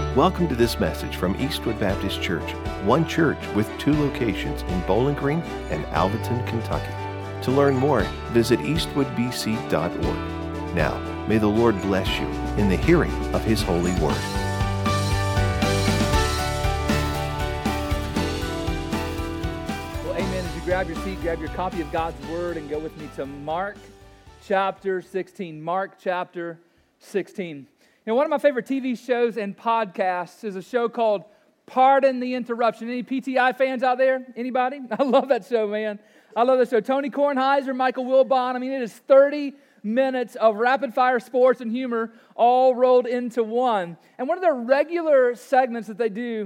Welcome to this message from Eastwood Baptist Church, one church with two locations in Bowling Green and Alvaton, Kentucky. To learn more, visit eastwoodbc.org. Now, may the Lord bless you in the hearing of His holy word. Well, amen. As you grab your seat, grab your copy of God's word and go with me to Mark chapter 16. Mark chapter 16. You know, one of my favorite TV shows and podcasts is a show called Pardon the Interruption. Any PTI fans out there? Anybody? I love that show, man. I love that show. Tony Kornheiser, Michael Wilbon. I mean, it is 30 minutes of rapid-fire sports and humor all rolled into one. And one of their regular segments that they do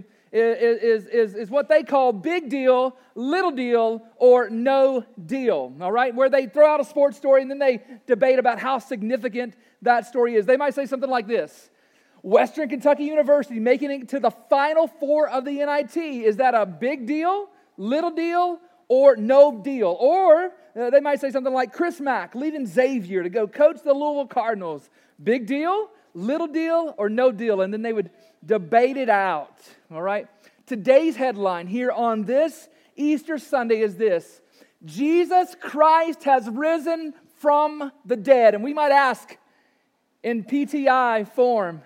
is what they call big deal, little deal, or no deal, all right? Where they throw out a sports story and then they debate about how significant that story is. They might say something like this: Western Kentucky University making it to the Final Four of the NIT. Is that a big deal, little deal, or no deal? Or they might say something like Chris Mack leaving Xavier to go coach the Louisville Cardinals. Big deal, little deal, or no deal? And then they would debate it out, all right? Today's headline here on this Easter Sunday is this: Jesus Christ has risen from the dead. And we might ask in PTI form,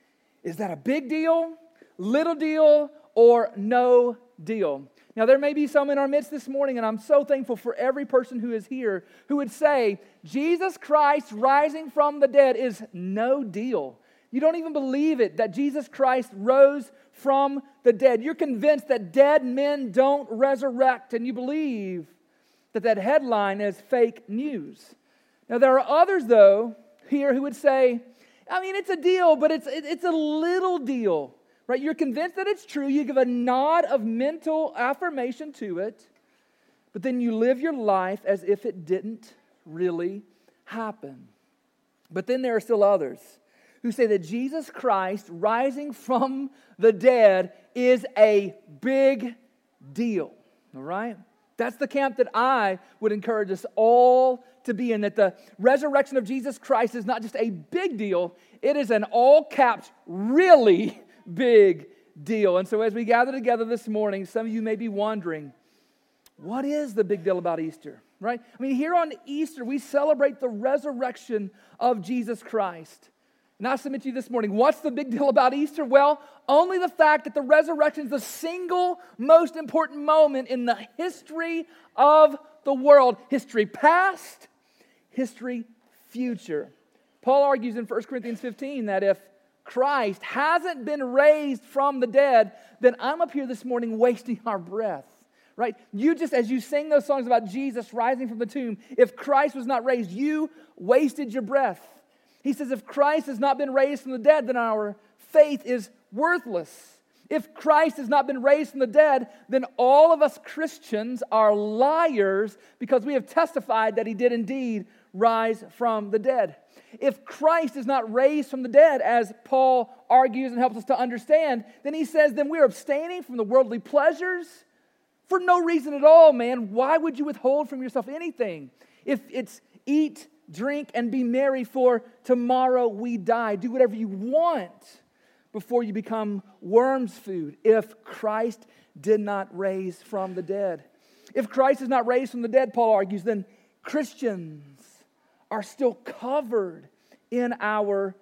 is that a big deal, little deal, or no deal? Now, there may be some in our midst this morning, and I'm so thankful for every person who is here who would say, Jesus Christ rising from the dead is no deal. You don't even believe it, that Jesus Christ rose from the dead. You're convinced that dead men don't resurrect, and you believe that that headline is fake news. Now, there are others, though, here who would say, I mean, it's a deal, but it's a little deal, right? You're convinced that it's true. You give a nod of mental affirmation to it, but then you live your life as if it didn't really happen. But then there are still others who say that Jesus Christ rising from the dead is a big deal, all right? That's the camp that I would encourage us all to be in, that the resurrection of Jesus Christ is not just a big deal, it is an all-caps, really big deal. And so as we gather together this morning, some of you may be wondering, what is the big deal about Easter, right? I mean, here on Easter, we celebrate the resurrection of Jesus Christ. And I submit to you this morning, what's the big deal about Easter? Well, only the fact that the resurrection is the single most important moment in the history of the world. History past, history future. Paul argues in 1 Corinthians 15 that if Christ hasn't been raised from the dead, then I'm up here this morning wasting our breath, right? You just, as you sing those songs about Jesus rising from the tomb, if Christ was not raised, you wasted your breath. He says if Christ has not been raised from the dead, then our faith is worthless. If Christ has not been raised from the dead, then all of us Christians are liars because we have testified that He did indeed rise from the dead. If Christ is not raised from the dead, as Paul argues and helps us to understand, then he says, then we're abstaining from the worldly pleasures for no reason at all, man. Why would you withhold from yourself anything? If it's eat, drink, and be merry, for tomorrow we die. Do whatever you want before you become worm's food, if Christ did not raise from the dead. If Christ is not raised from the dead, Paul argues, then Christians are still covered in our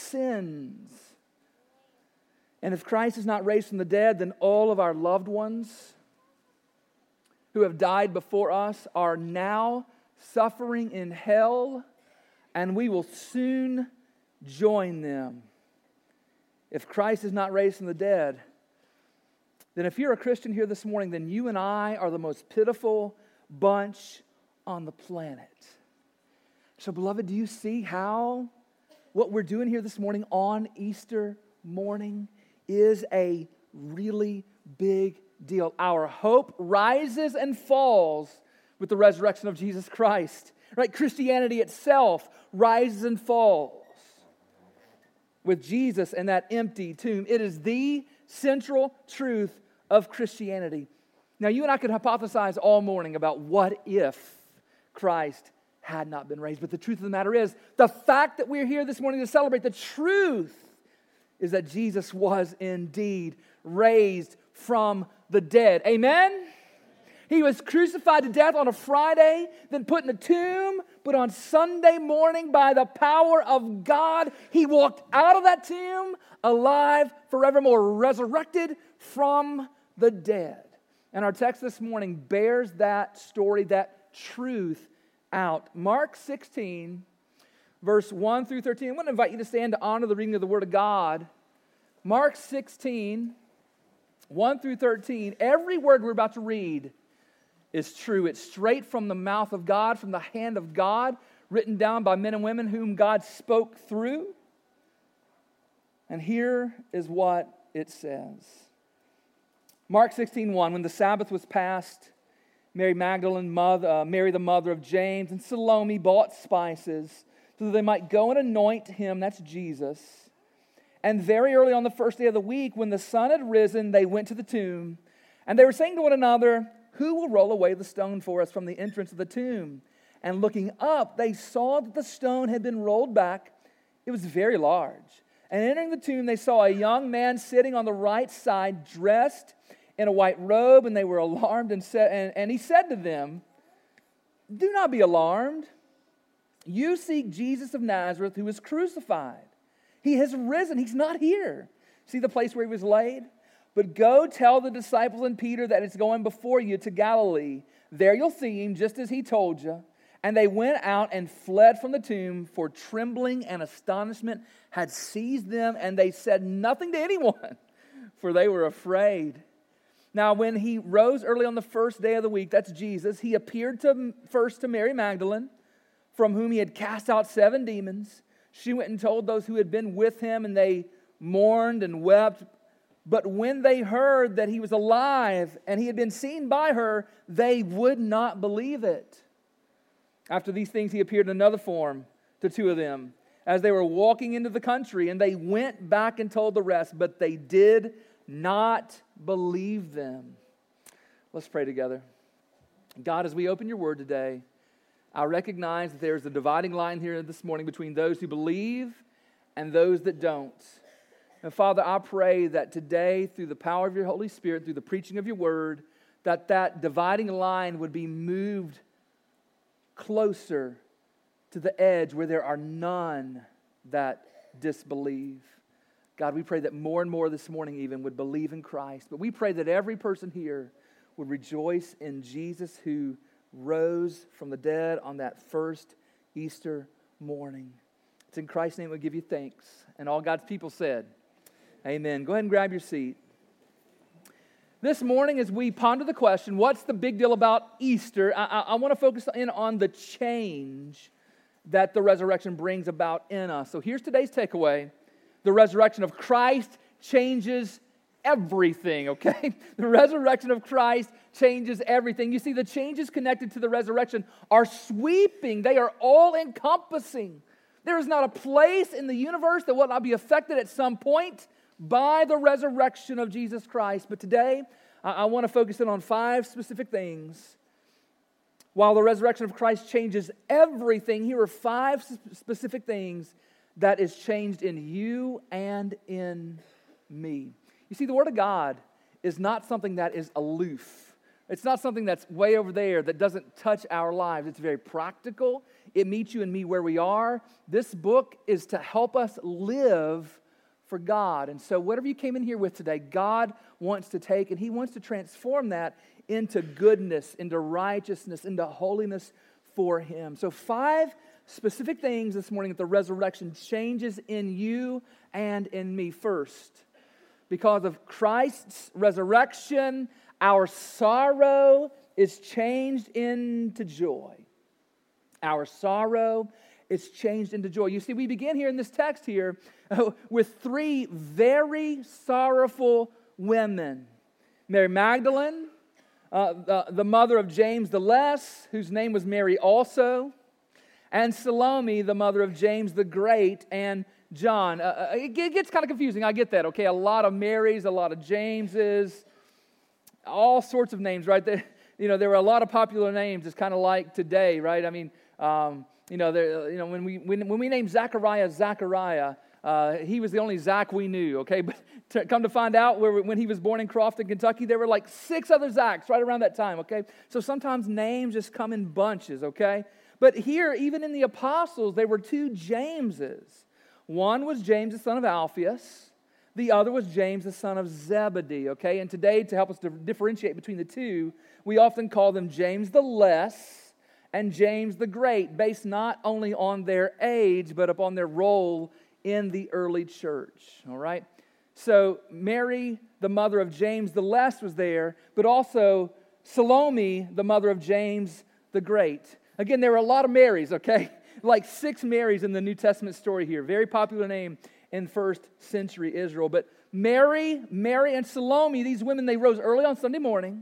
sins. And if Christ is not raised from the dead, then all of our loved ones who have died before us are now suffering in hell, and we will soon join them. If Christ is not raised from the dead, then if you're a Christian here this morning, then you and I are the most pitiful bunch on the planet. So, beloved, do you see how what we're doing here this morning on Easter morning is a really big deal? Our hope rises and falls with the resurrection of Jesus Christ, right? Christianity itself rises and falls with Jesus and that empty tomb. It is the central truth of Christianity. Now, you and I could hypothesize all morning about what if Christ had not been raised. But the truth of the matter is, the fact that we're here this morning to celebrate the truth is that Jesus was indeed raised from the dead. Amen? He was crucified to death on a Friday, then put in a tomb, but on Sunday morning, by the power of God, He walked out of that tomb alive forevermore, resurrected from the dead. And our text this morning bears that story, that truth out. Mark 16, verse 1 through 13. I want to invite you to stand to honor the reading of the Word of God. Mark 16, 1 through 13. Every word we're about to read is true. It's straight from the mouth of God, from the hand of God, written down by men and women whom God spoke through. And here is what it says. Mark 16:1, when the Sabbath was past, Mary Magdalene, Mary the mother of James, and Salome bought spices so that they might go and anoint him, that's Jesus. And very early on the first day of the week, when the sun had risen, they went to the tomb. And they were saying to one another, "Who will roll away the stone for us from the entrance of the tomb?" And looking up, they saw that the stone had been rolled back. It was very large. And entering the tomb, they saw a young man sitting on the right side, dressed in a white robe, and they were alarmed and he said to them, "Do not be alarmed. You seek Jesus of Nazareth, who was crucified. He has risen. He's not here. See the place where he was laid? But go tell the disciples and Peter that it's going before you to Galilee. There you'll see him, just as he told you." And they went out and fled from the tomb, for trembling and astonishment had seized them, and they said nothing to anyone, for they were afraid. Now, when he rose early on the first day of the week, that's Jesus, he appeared first to Mary Magdalene, from whom he had cast out 7 demons. She went and told those who had been with him, and they mourned and wept. But when they heard that he was alive and he had been seen by her, they would not believe it. After these things, he appeared in another form to 2 of them as they were walking into the country, and they went back and told the rest, but they did not believe them. Let's pray together. God, as we open your word today, I recognize that there's a dividing line here this morning between those who believe and those that don't. And Father, I pray that today, through the power of your Holy Spirit, through the preaching of your word, that dividing line would be moved closer to the edge where there are none that disbelieve. God, we pray that more and more this morning even would believe in Christ. But we pray that every person here would rejoice in Jesus, who rose from the dead on that first Easter morning. It's in Christ's name we give you thanks. And all God's people said, amen. Go ahead and grab your seat. This morning, as we ponder the question, what's the big deal about Easter? I want to focus in on the change that the resurrection brings about in us. So here's today's takeaway. The resurrection of Christ changes everything, okay? The resurrection of Christ changes everything. You see, the changes connected to the resurrection are sweeping. They are all-encompassing. There is not a place in the universe that will not be affected at some point by the resurrection of Jesus Christ. But today, I want to focus in on 5 specific things. While the resurrection of Christ changes everything, here are 5 specific things that is changed in you and in me. You see, the Word of God is not something that is aloof. It's not something that's way over there that doesn't touch our lives. It's very practical. It meets you and me where we are. This book is to help us live for God. And so whatever you came in here with today, God wants to take and He wants to transform that into goodness, into righteousness, into holiness for Him. So 5 specific things this morning that the resurrection changes in you and in me. First, because of Christ's resurrection, our sorrow is changed into joy. Our sorrow is changed into joy. You see, we begin here in this text here with 3 very sorrowful women. Mary Magdalene, the mother of James the Less, whose name was Mary also, and Salome, the mother of James the Great and John. It gets kind of confusing, I get that, okay? A lot of Marys, a lot of Jameses, all sorts of names, right? There were a lot of popular names. It's kind of like today, right? I mean, when we name Zechariah, He was the only Zach we knew, okay? But come to find out, when he was born in Crofton, Kentucky, there were like 6 other Zachs right around that time, okay? So sometimes names just come in bunches, okay? But here, even in the apostles, there were 2 Jameses. One was James, the son of Alphaeus. The other was James, the son of Zebedee, okay? And today, to help us to differentiate between the 2, we often call them James the Less and James the Great, based not only on their age, but upon their role in the early church, all right? So Mary, the mother of James the Less, was there, but also Salome, the mother of James the Great. Again, there were a lot of Marys, okay? Like 6 Marys in the New Testament story here. Very popular name in first century Israel. But Mary, and Salome, these women, they rose early on Sunday morning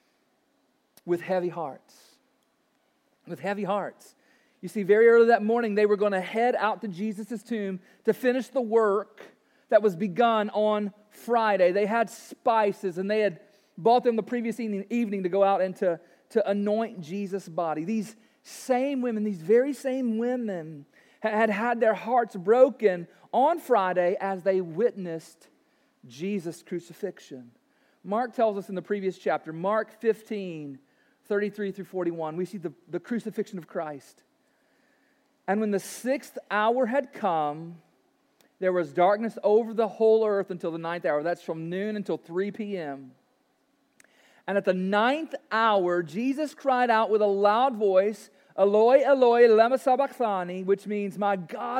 with heavy hearts. With heavy hearts. You see, very early that morning, they were going to head out to Jesus' tomb to finish the work that was begun on Friday. They had spices, and they had bought them the previous evening to go out and to anoint Jesus' body. These same women, these very same women, had their hearts broken on Friday as they witnessed Jesus' crucifixion. Mark tells us in the previous chapter, Mark 15, 33 through 41, we see the crucifixion of Christ. And when the 6th hour had come, there was darkness over the whole earth until the 9th hour. That's from noon until 3 p.m. And at the 9th hour, Jesus cried out with a loud voice, Eloi, Eloi, lema sabachthani, which means, my God,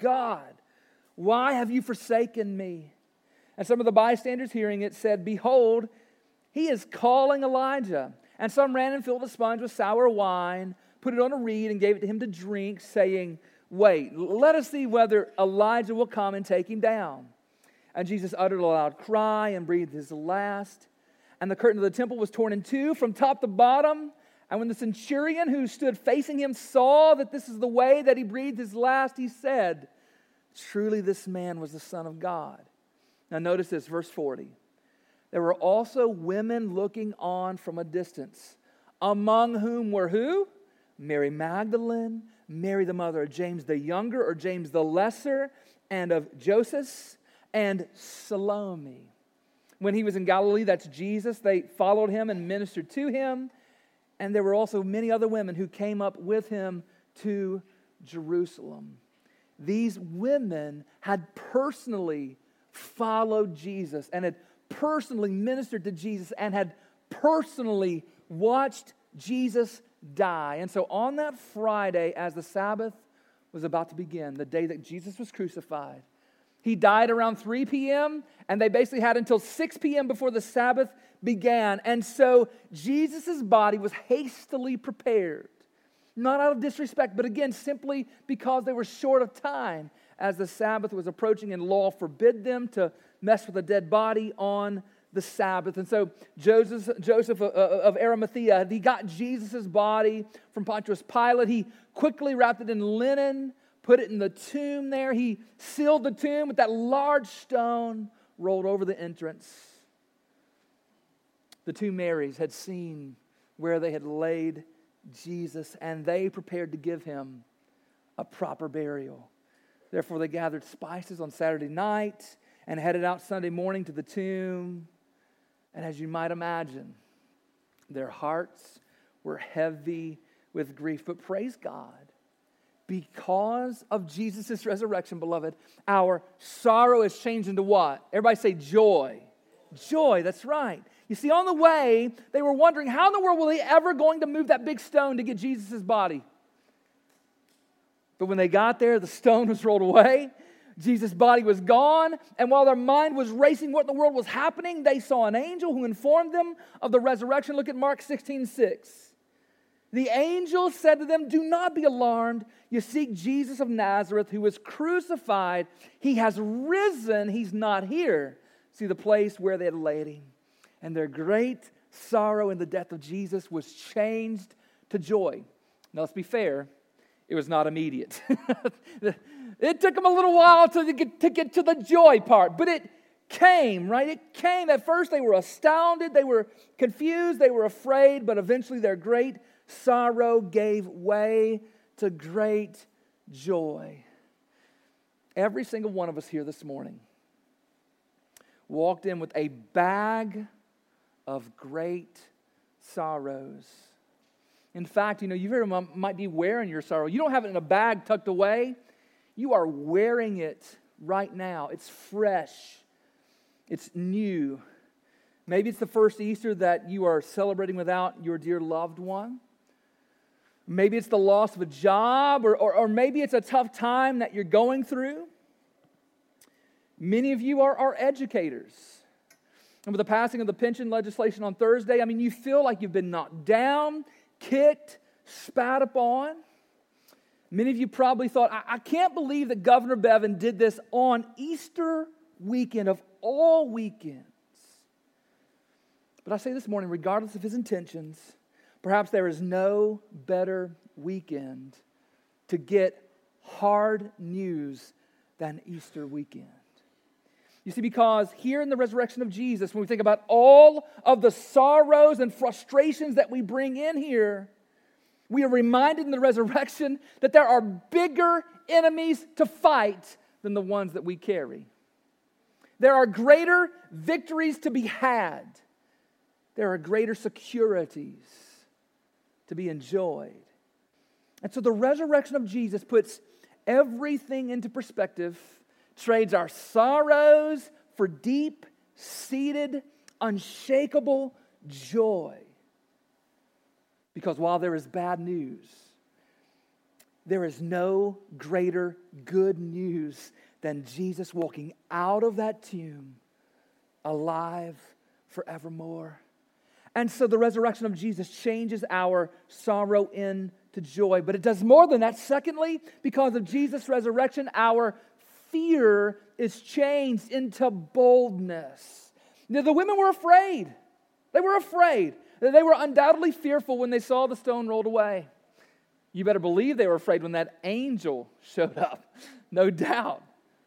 why have you forsaken me? And some of the bystanders hearing it said, behold, he is calling Elijah. And some ran and filled a sponge with sour wine, put it on a reed, and gave it to him to drink, saying, wait, let us see whether Elijah will come and take him down. And Jesus uttered a loud cry and breathed his last. And the curtain of the temple was torn in 2 from top to bottom. And when the centurion who stood facing him saw that this is the way that he breathed his last, he said, truly this man was the Son of God. Now notice this, verse 40. There were also women looking on from a distance, among whom were who? Mary Magdalene, Mary the mother of James the Younger or James the Lesser, and of Joseph, and Salome. When he was in Galilee, that's Jesus, they followed him and ministered to him. And there were also many other women who came up with him to Jerusalem. These women had personally followed Jesus and had personally ministered to Jesus and had personally watched Jesus die. And so on that Friday, as the Sabbath was about to begin, the day that Jesus was crucified, he died around 3 p.m., and they basically had until 6 p.m. before the Sabbath began. And so Jesus' body was hastily prepared. Not out of disrespect, but again, simply because they were short of time as the Sabbath was approaching and law forbid them to mess with a dead body on the Sabbath. And so Joseph of Arimathea, he got Jesus' body from Pontius Pilate. He quickly wrapped it in linen, put it in the tomb there. He sealed the tomb with that large stone rolled over the entrance. The 2 Marys had seen where they had laid Jesus, and they prepared to give him a proper burial. Therefore, they gathered spices on Saturday night and headed out Sunday morning to the tomb. And as you might imagine, their hearts were heavy with grief. But praise God, because of Jesus' resurrection, beloved, our sorrow is changed into what? Everybody say joy. Joy, that's right. You see, on the way, they were wondering, how in the world were they ever going to move that big stone to get Jesus' body? But when they got there, the stone was rolled away. Jesus' body was gone. And while their mind was racing what in the world was happening, they saw an angel who informed them of the resurrection. Look at Mark 16:6. The angel said to them, do not be alarmed. You seek Jesus of Nazareth, who was crucified. He has risen. He's not here. See the place where they had laid him. And their great sorrow in the death of Jesus was changed to joy. Now, let's be fair. It was not immediate. It took them a little while to get to the joy part. But it came, right? It came. At first, they were astounded. They were confused. They were afraid. But eventually, their great sorrow gave way to great joy. every single one of us here this morning walked in with a bag of great sorrows. In fact, you very might be wearing your sorrow. You don't have it in a bag tucked away. You are wearing it right now. It's fresh. It's new. Maybe it's the first Easter that you are celebrating without your dear loved one. Maybe it's the loss of a job, or maybe it's a tough time that you're going through. Many of you are educators. And with the passing of the pension legislation on Thursday, you feel like you've been knocked down, kicked, spat upon. Many of you probably thought, I can't believe that Governor Bevin did this on Easter weekend of all weekends. But I say this morning, regardless of his intentions, perhaps there is no better weekend to get hard news than Easter weekend. You see, because here in the resurrection of Jesus, when we think about all of the sorrows and frustrations that we bring in here, we are reminded in the resurrection that there are bigger enemies to fight than the ones that we carry. There are greater victories to be had. There are greater securities to be enjoyed. And so the resurrection of Jesus puts everything into perspective, trades our sorrows for deep-seated, unshakable joy. Because while there is bad news, there is no greater good news than Jesus walking out of that tomb alive forevermore. And so the resurrection of Jesus changes our sorrow into joy. But it does more than that. Secondly, because of Jesus' resurrection, our fear is changed into boldness. Now, the women were afraid. They were afraid. They were undoubtedly fearful when they saw the stone rolled away. You better believe they were afraid when that angel showed up. No doubt.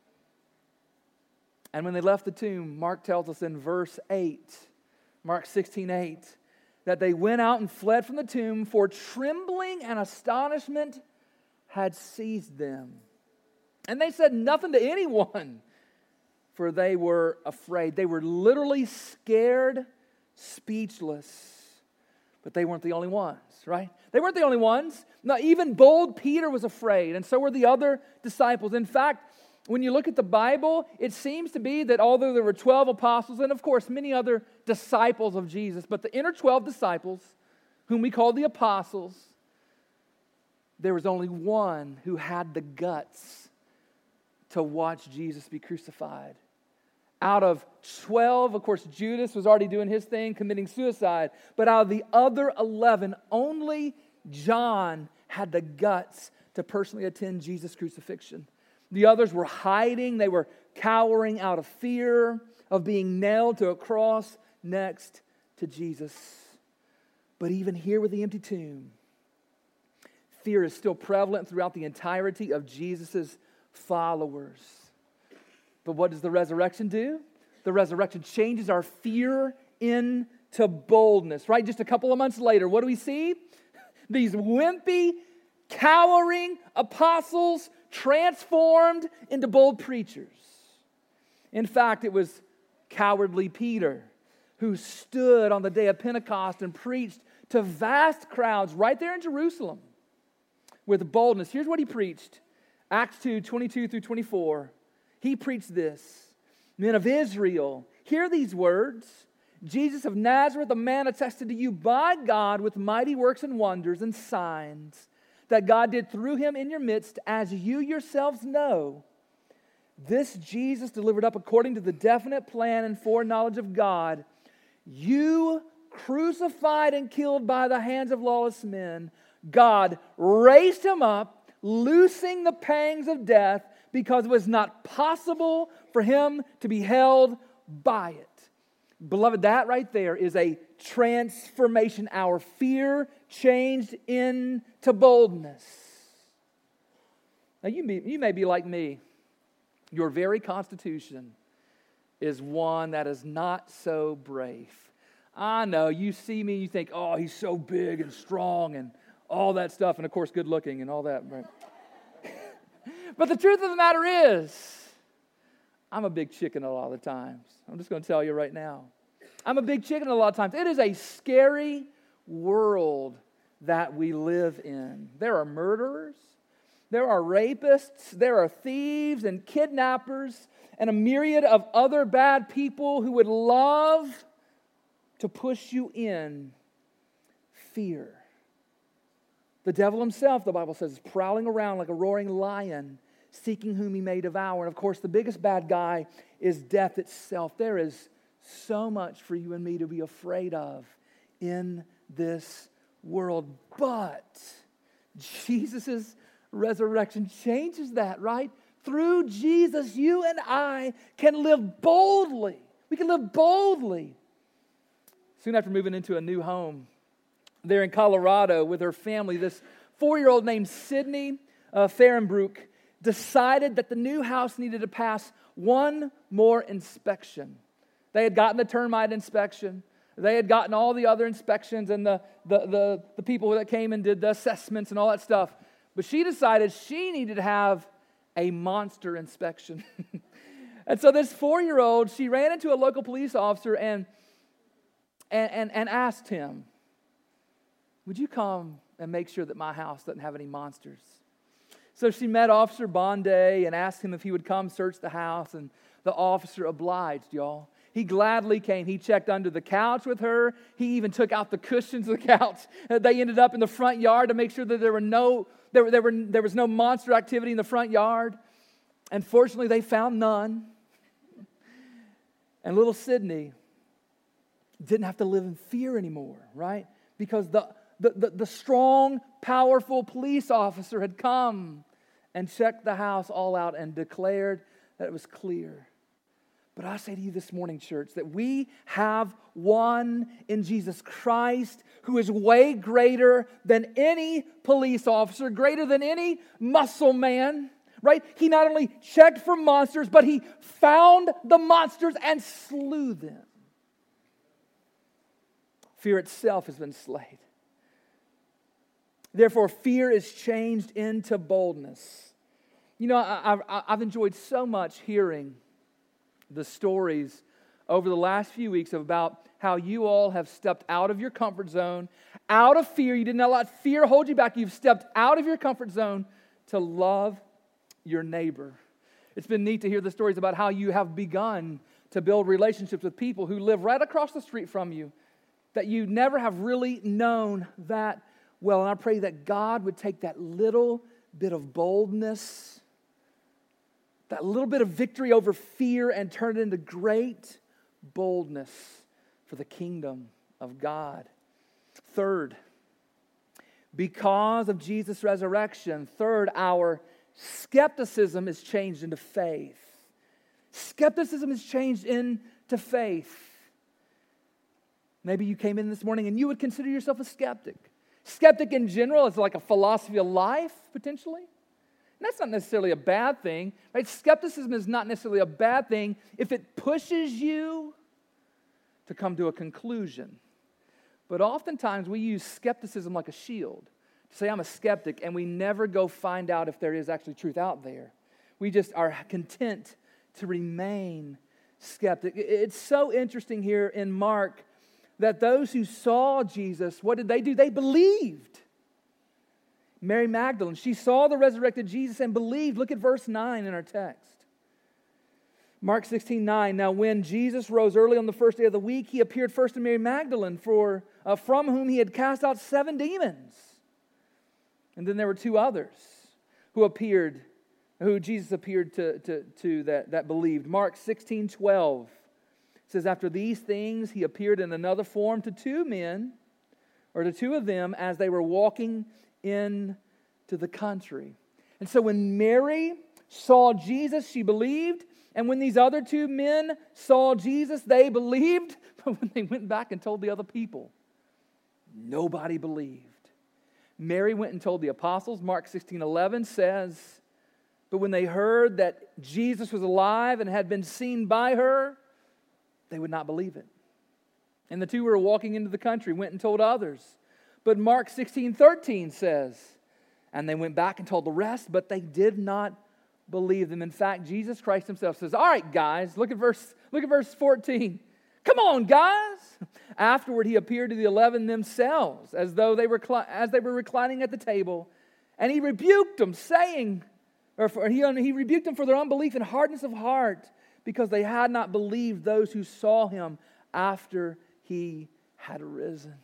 And when they left the tomb, Mark tells us in verse 8, Mark 16:8, that they went out and fled from the tomb, for trembling and astonishment had seized them. And they said nothing to anyone, for they were afraid. They were literally scared, speechless. But they weren't the only ones, right? They weren't the only ones. Now, even bold Peter was afraid, and so were the other disciples. In fact, when you look at the Bible, it seems to be that although there were 12 apostles, and of course many other disciples of Jesus, but the inner 12 disciples, whom we call the apostles, there was only one who had the guts to watch Jesus be crucified. Out of 12, of course, Judas was already doing his thing, committing suicide. But out of the other 11, only John had the guts to personally attend Jesus' crucifixion. The others were hiding. They were cowering out of fear of being nailed to a cross next to Jesus. But even here with the empty tomb, fear is still prevalent throughout the entirety of Jesus' followers. But what does the resurrection do? The resurrection changes our fear into boldness, right? Just a couple of months later, what do we see? These wimpy, cowering apostles transformed into bold preachers. In fact, it was cowardly Peter who stood on the day of Pentecost and preached to vast crowds right there in Jerusalem with boldness. Here's what he preached. Acts 2:22 through 24. He preached this: Men of Israel, hear these words. Jesus of Nazareth, a man attested to you by God with mighty works and wonders and signs that God did through him in your midst, as you yourselves know. This Jesus delivered up according to the definite plan and foreknowledge of God, you crucified and killed by the hands of lawless men. God raised him up, loosing the pangs of death, because it was not possible for him to be held by it. Beloved, that right there is a transformation. Our fear changed into boldness. Now, you may be like me. Your very constitution is one that is not so brave. I know, you see me, you think, oh, he's so big and strong and all that stuff, and of course, good looking and all that, right? But the truth of the matter is, I'm a big chicken a lot of the times. I'm just going to tell you right now. I'm a big chicken a lot of times. It is a scary world that we live in. There are murderers, there are rapists, there are thieves and kidnappers, and a myriad of other bad people who would love to push you in fear. The devil himself, the Bible says, is prowling around like a roaring lion, seeking whom he may devour. And of course, the biggest bad guy is death itself. There is so much for you and me to be afraid of in this world. But Jesus' resurrection changes that, right? Through Jesus, you and I can live boldly. We can live boldly. Soon after moving into a new home there in Colorado with her family, this 4-year-old named Sydney Fahrenbrook decided that the new house needed to pass one more inspection. They had gotten the termite inspection. They had gotten all the other inspections and the people that came and did the assessments and all that stuff. But she decided she needed to have a monster inspection. And so this 4-year-old, she ran into a local police officer and asked him, "Would you come and make sure that my house doesn't have any monsters?" So she met Officer Bonday and asked him if he would come search the house, and the officer obliged, y'all. He gladly came. He checked under the couch with her. He even took out the cushions of the couch. They ended up in the front yard to make sure that there was no monster activity in the front yard. And fortunately, they found none. And little Sydney didn't have to live in fear anymore, right? Because the strong, powerful police officer had come and checked the house all out and declared that it was clear. But I say to you this morning, church, that we have one in Jesus Christ who is way greater than any police officer, greater than any muscle man, right? He not only checked for monsters, but he found the monsters and slew them. Fear itself has been slain. Therefore, fear is changed into boldness. You know, I've enjoyed so much hearing the stories over the last few weeks about how you all have stepped out of your comfort zone, out of fear. You didn't let fear hold you back. You've stepped out of your comfort zone to love your neighbor. It's been neat to hear the stories about how you have begun to build relationships with people who live right across the street from you that you never have really known that well. And I pray that God would take that little bit of boldness, that little bit of victory over fear, and turn it into great boldness for the kingdom of God. Third, because of Jesus' resurrection, our skepticism is changed into faith. Skepticism is changed into faith. Maybe you came in this morning and you would consider yourself a skeptic. Skeptic in general is like a philosophy of life, potentially. And that's not necessarily a bad thing, right? Skepticism is not necessarily a bad thing if it pushes you to come to a conclusion. But oftentimes we use skepticism like a shield to say, I'm a skeptic, and we never go find out if there is actually truth out there. We just are content to remain skeptic. It's so interesting here in Mark that those who saw Jesus, what did they do? They believed. Mary Magdalene, she saw the resurrected Jesus and believed. Look at verse 9 in our text. Mark 16:9. Now when Jesus rose early on the first day of the week, he appeared first to Mary Magdalene, from whom he had cast out 7 demons. And then there were 2 others who Jesus appeared to that believed. Mark 16:12 says, after these things he appeared in another form to 2 men, or to 2 of them, as they were walking into the country. And so when Mary saw Jesus, she believed. And when these other 2 men saw Jesus, they believed. But when they went back and told the other people, nobody believed. Mary went and told the apostles. Mark 16:11 says, but when they heard that Jesus was alive and had been seen by her, they would not believe it. And the 2 who were walking into the country went and told others. But Mark 16:13 says, and they went back and told the rest, but they did not believe them. In fact, Jesus Christ himself says, all right, guys, look at verse 14. Come on, guys. Afterward, he appeared to the 11 themselves as they were reclining at the table. And he rebuked them, he rebuked them for their unbelief and hardness of heart, because they had not believed those who saw him after he had arisen.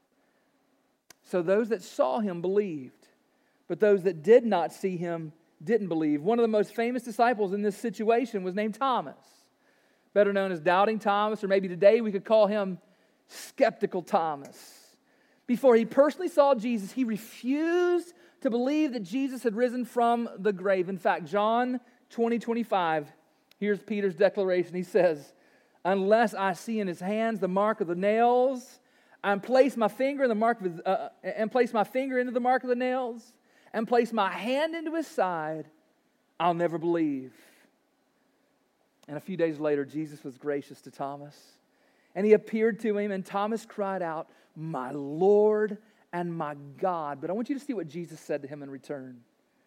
So those that saw him believed, but those that did not see him didn't believe. One of the most famous disciples in this situation was named Thomas, better known as Doubting Thomas, or maybe today we could call him Skeptical Thomas. Before he personally saw Jesus, he refused to believe that Jesus had risen from the grave. In fact, John 20:25, here's Peter's declaration. He says, unless I see in his hands the mark of the nails, and place my finger into the mark of the nails, and place my hand into his side, I'll never believe. And a few days later, Jesus was gracious to Thomas, and he appeared to him, and Thomas cried out, my Lord and my God. But I want you to see what Jesus said to him in return.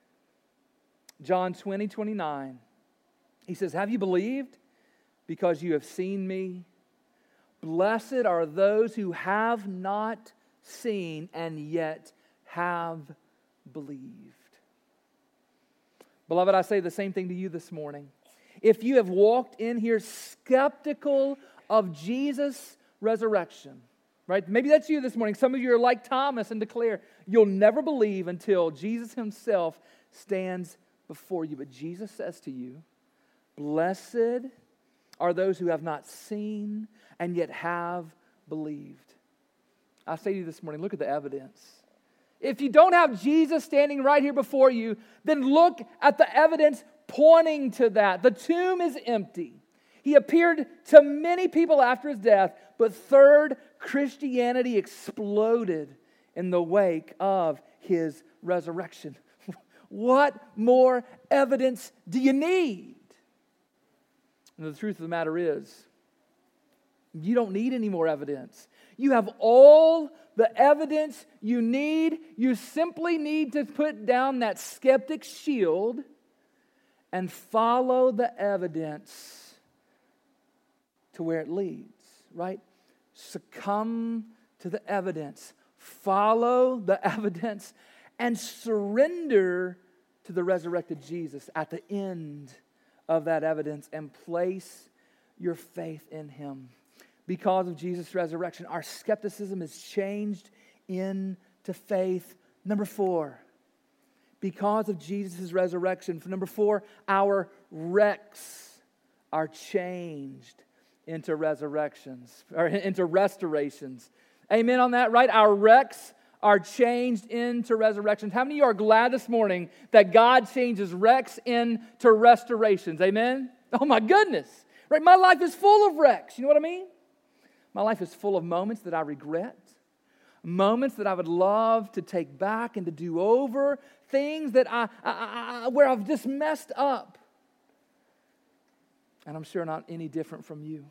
John 20:29, he says, have you believed because you have seen me? Blessed are those who have not seen and yet have believed. Beloved, I say the same thing to you this morning. If you have walked in here skeptical of Jesus' resurrection, right? Maybe that's you this morning. Some of you are like Thomas and declare you'll never believe until Jesus himself stands before you. But Jesus says to you, blessed are those who have not seen and yet have believed. I say to you this morning, look at the evidence. If you don't have Jesus standing right here before you, then look at the evidence pointing to that. The tomb is empty. He appeared to many people after his death, but third, Christianity exploded in the wake of his resurrection. What more evidence do you need? And the truth of the matter is, you don't need any more evidence. You have all the evidence you need. You simply need to put down that skeptic shield and follow the evidence to where it leads, right? Succumb to the evidence. Follow the evidence and surrender to the resurrected Jesus at the end of that evidence and place your faith in him. Because of Jesus' resurrection, our skepticism is changed into faith. Number 4, because of Jesus' resurrection. Number 4, our wrecks are changed into resurrections, or into restorations. Amen on that, right? Our wrecks are changed into resurrections. How many of you are glad this morning that God changes wrecks into restorations? Amen? Oh my goodness. Right? My life is full of wrecks. You know what I mean? My life is full of moments that I regret, moments that I would love to take back and to do over, things that where I've just messed up. And I'm sure not any different from you.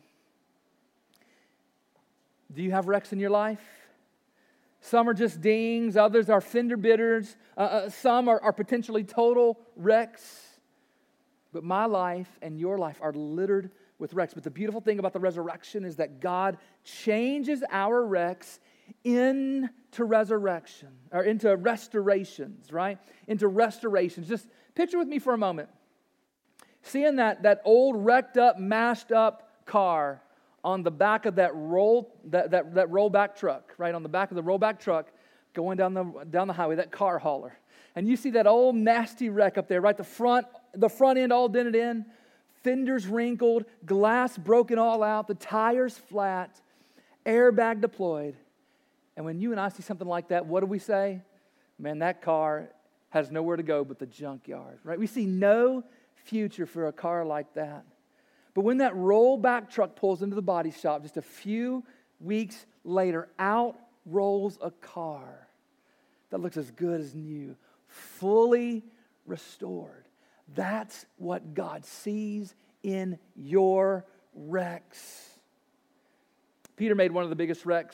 Do you have wrecks in your life? Some are just dings, others are fender bitters, some are potentially total wrecks. But my life and your life are littered with wrecks. But the beautiful thing about the resurrection is that God changes our wrecks into resurrection, or into restorations, right? Into restorations. Just picture with me for a moment. Seeing that old wrecked up, mashed up car on the back of that rollback truck, right? On the back of the rollback truck going down the highway, that car hauler. And you see that old nasty wreck up there, right? The front end all dented in, fenders wrinkled, glass broken all out, the tires flat, airbag deployed. And when you and I see something like that, what do we say? Man, that car has nowhere to go but the junkyard, right? We see no future for a car like that. But when that rollback truck pulls into the body shop, just a few weeks later, out rolls a car that looks as good as new, fully restored. That's what God sees in your wrecks. Peter made one of the biggest wrecks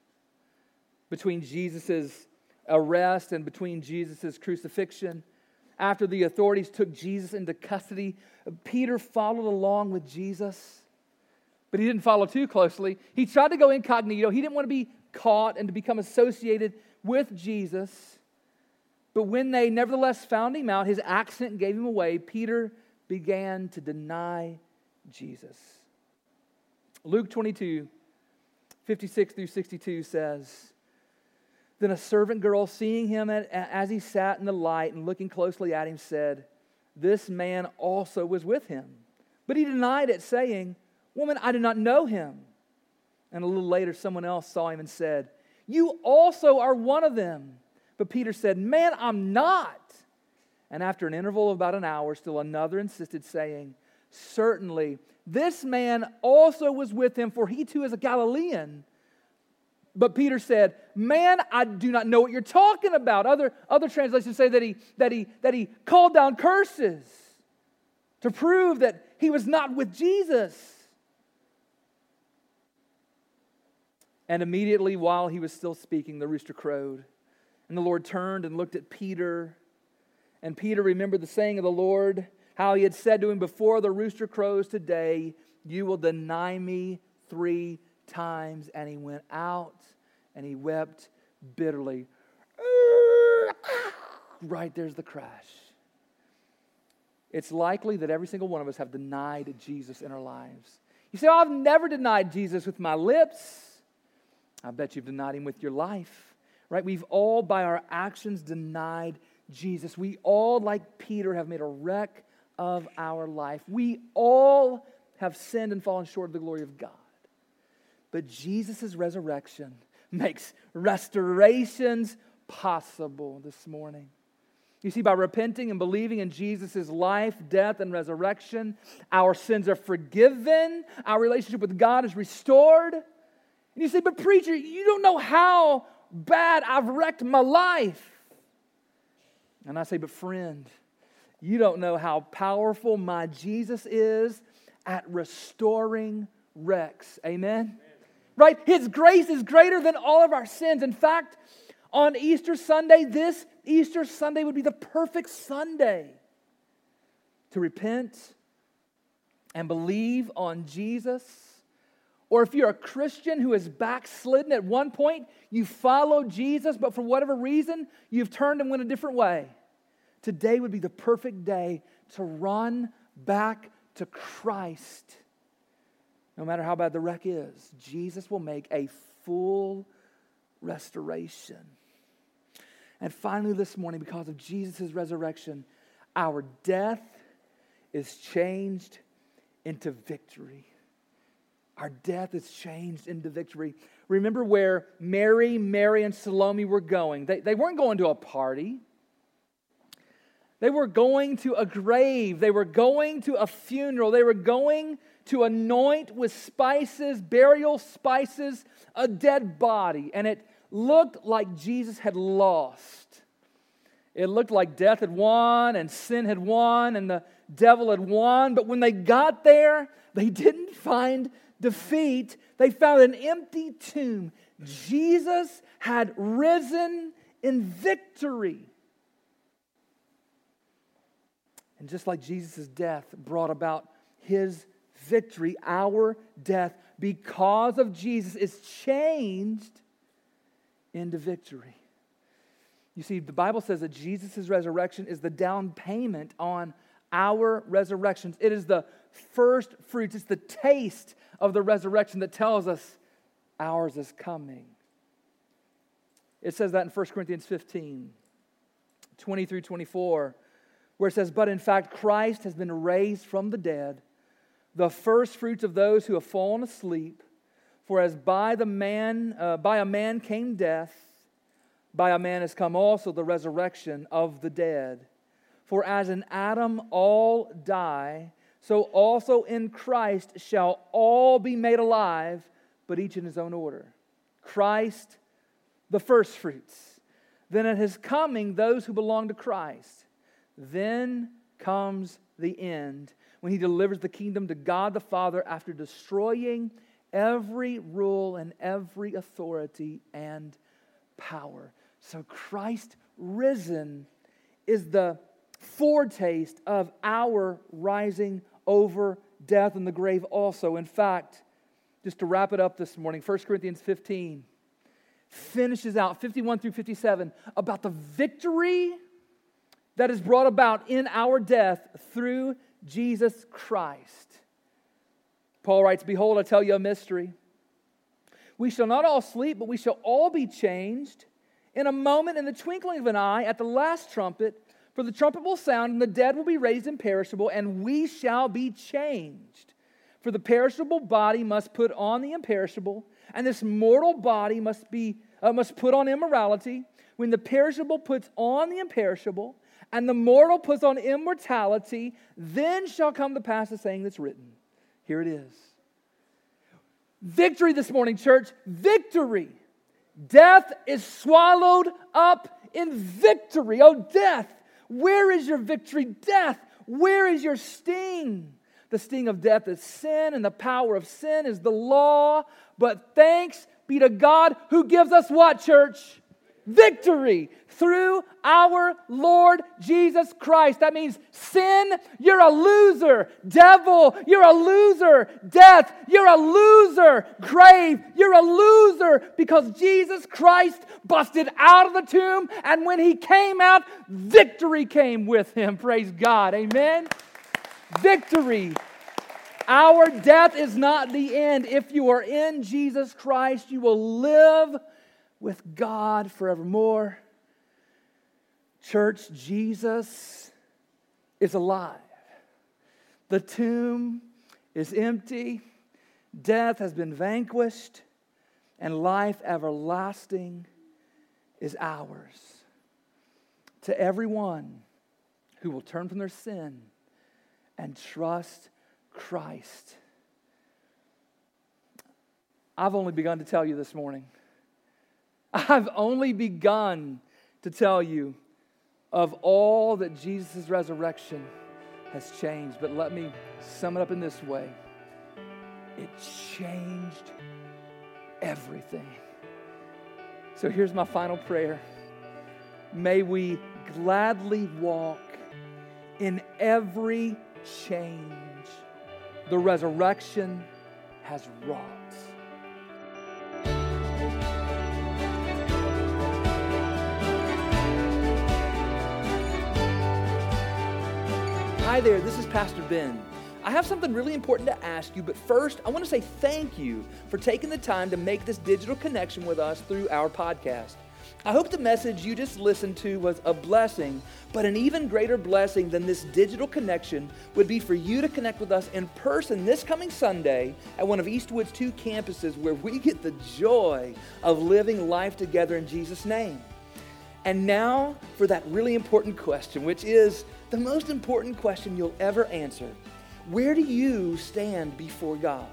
between Jesus' arrest and between Jesus' crucifixion. after the authorities took Jesus into custody, Peter followed along with Jesus, but he didn't follow too closely. He tried to go incognito. He didn't want to be caught and to become associated with Jesus. But when they nevertheless found him out, his accent gave him away, Peter began to deny Jesus. Luke 22, 56 through 62 says, "Then a servant girl, seeing him as he sat in the light and looking closely at him, said, 'This man also was with him.' But he denied it, saying, 'Woman, I do not know him.' And a little later, someone else saw him and said, 'You also are one of them.' But Peter said, 'Man, I'm not.' And after an interval of about an hour, still another insisted, saying, 'Certainly, this man also was with him, for he too is a Galilean.' But Peter said, 'Man, I do not know what you're talking about.'" Other translations say that he called down curses to prove that he was not with Jesus. And immediately while he was still speaking, the rooster crowed. And the Lord turned and looked at Peter. And Peter remembered the saying of the Lord, how he had said to him, "Before the rooster crows today, you will deny me 3 times." And he went out and he wept bitterly. Right there's the crash. It's likely that every single one of us have denied Jesus in our lives. You say, "Oh, I've never denied Jesus with my lips." I bet you've denied him with your life, right? We've all, by our actions, denied Jesus. We all, like Peter, have made a wreck of our life. We all have sinned and fallen short of the glory of God. But Jesus' resurrection makes restorations possible this morning. You see, by repenting and believing in Jesus' life, death, and resurrection, our sins are forgiven, our relationship with God is restored. And you say, "But preacher, you don't know how bad I've wrecked my life." And I say, "But friend, you don't know how powerful my Jesus is at restoring wrecks." Amen? Right? His grace is greater than all of our sins. In fact, on Easter Sunday, this Easter Sunday would be the perfect Sunday to repent and believe on Jesus. Or if you're a Christian who is backslidden at one point, you followed Jesus, but for whatever reason, you've turned and went a different way. Today would be the perfect day to run back to Christ. No matter how bad the wreck is, Jesus will make a full restoration. And finally this morning, because of Jesus' resurrection, our death is changed into victory. Our death is changed into victory. Remember where Mary, and Salome were going. They weren't going to a party. They were going to a grave. They were going to a funeral. They were going to anoint with spices, burial spices, a dead body. And it looked like Jesus had lost. It looked like death had won and sin had won and the devil had won. But when they got there, they didn't find defeat. They found an empty tomb. Jesus had risen in victory. And just like Jesus' death brought about his victory, our death, because of Jesus, is changed into victory. You see, the Bible says that Jesus' resurrection is the down payment on our resurrections. It is the first fruits. It's the taste of the resurrection that tells us ours is coming. It says that in 1 Corinthians 15, 20 through 24, where it says, "But in fact, Christ has been raised from the dead, the first fruits of those who have fallen asleep. For as by a man came death, by a man has come also the resurrection of the dead. For as in Adam all die, so also in Christ shall all be made alive, but each in his own order. Christ, the first fruits. Then at his coming, those who belong to Christ. Then comes the end, when he delivers the kingdom to God the Father after destroying every rule and every authority and power." So Christ risen is the foretaste of our rising over death and the grave also. In fact, just to wrap it up this morning, 1 Corinthians 15 finishes out 51 through 57 about the victory that is brought about in our death through Jesus Christ. Paul writes, "Behold, I tell you a mystery. We shall not all sleep, but we shall all be changed in a moment, in the twinkling of an eye, at the last trumpet. For the trumpet will sound, and the dead will be raised imperishable, and we shall be changed. For the perishable body must put on the imperishable, and this mortal body must put on immorality. When the perishable puts on the imperishable, and the mortal puts on immortality, then shall come to pass the saying that's written." Here it is. Victory this morning, church. Victory. Death is swallowed up in victory. Oh, death, where is your victory? Death, where is your sting? The sting of death is sin, and the power of sin is the law. But thanks be to God who gives us what, church? Victory through our Lord Jesus Christ. That means sin, you're a loser. Devil, you're a loser. Death, you're a loser. Grave, you're a loser, because Jesus Christ busted out of the tomb, and when He came out, victory came with Him. Praise God. Amen. Victory. Our death is not the end. If you are in Jesus Christ, you will live with God forevermore. Church, Jesus is alive. The tomb is empty. Death has been vanquished, and life everlasting is ours. To everyone who will turn from their sin and trust Christ. I've only begun to tell you this morning. I've only begun to tell you of all that Jesus' resurrection has changed. But let me sum it up in this way. It changed everything. So here's my final prayer. May we gladly walk in every change the resurrection has wrought. Hi there, this is Pastor Ben. I have something really important to ask you, but first, I want to say thank you for taking the time to make this digital connection with us through our podcast. I hope the message you just listened to was a blessing, but an even greater blessing than this digital connection would be for you to connect with us in person this coming Sunday at one of Eastwood's 2 campuses, where we get the joy of living life together in Jesus' name. And now for that really important question, which is the most important question you'll ever answer. Where do you stand before God?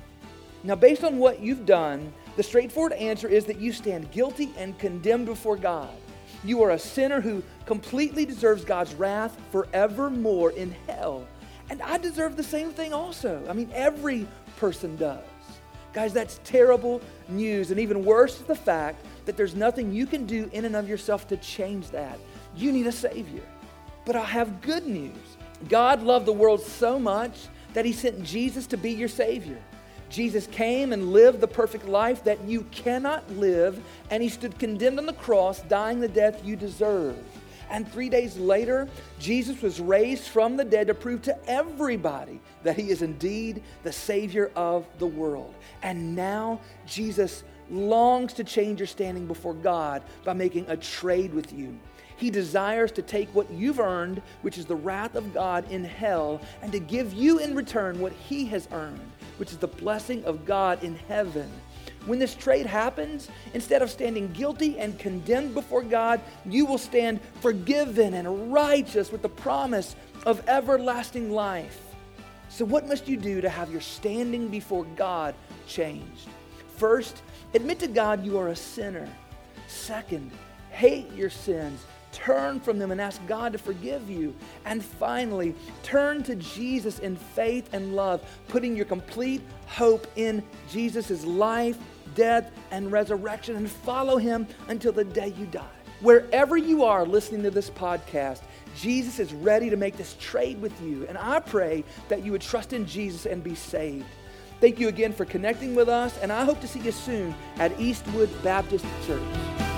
Now, based on what you've done, the straightforward answer is that you stand guilty and condemned before God. You are a sinner who completely deserves God's wrath forevermore in hell. And I deserve the same thing also. I mean, every person does. Guys, that's terrible news. And even worse is the fact that there's nothing you can do in and of yourself to change that. You need a Savior. But I have good news. God loved the world so much that He sent Jesus to be your Savior. Jesus came and lived the perfect life that you cannot live, and He stood condemned on the cross, dying the death you deserve. And 3 days later, Jesus was raised from the dead to prove to everybody that He is indeed the Savior of the world. And now Jesus longs to change your standing before God by making a trade with you. He desires to take what you've earned, which is the wrath of God in hell, and to give you in return what He has earned, which is the blessing of God in heaven. When this trade happens, instead of standing guilty and condemned before God, you will stand forgiven and righteous with the promise of everlasting life. So what must you do to have your standing before God changed? First, admit to God you are a sinner. Second, hate your sins. Turn from them and ask God to forgive you. And finally, turn to Jesus in faith and love, putting your complete hope in Jesus' life, death, and resurrection, and follow Him until the day you die. Wherever you are listening to this podcast, Jesus is ready to make this trade with you. And I pray that you would trust in Jesus and be saved. Thank you again for connecting with us, and I hope to see you soon at Eastwood Baptist Church.